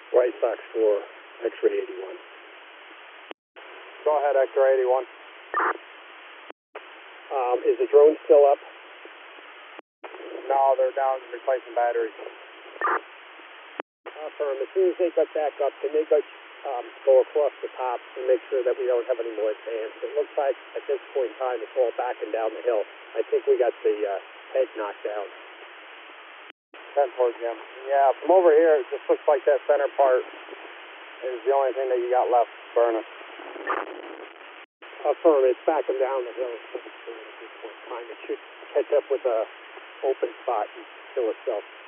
White Sox 4, X-ray 81. Go ahead, X-ray 81. Is the drone still up? No, they're down replacing batteries. Firm, as soon as they got back up, can they go across the top and make sure that we don't have any more advance? It looks like at this point in time it's all backing down the hill. I think we got the head knocked down. 10-4, Jim. Yeah, from over here, it just looks like that center part is the only thing that you got left burning. Firm, it's backing down the hill at this point in time. It should catch up with a open spot and kill itself.